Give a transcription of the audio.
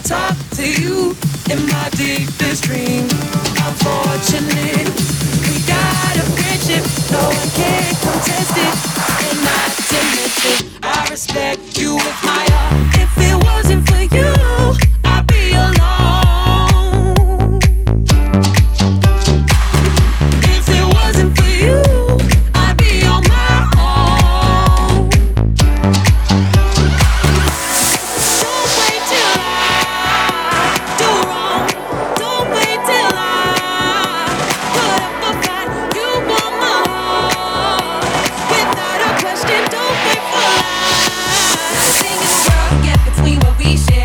talk to you in my deepest dreams. I'm fortunate, we got a friendship, no one can contest it. And not to mention, I respect you with my heart. If it wasn't for you, I'd be alone. If it wasn't for you, I'd be on my own. Don't wait till I do wrong. Don't wait till I put up a fight. You want my heart without a question. Don't wait for lies. Nothing in the world can get between what we share.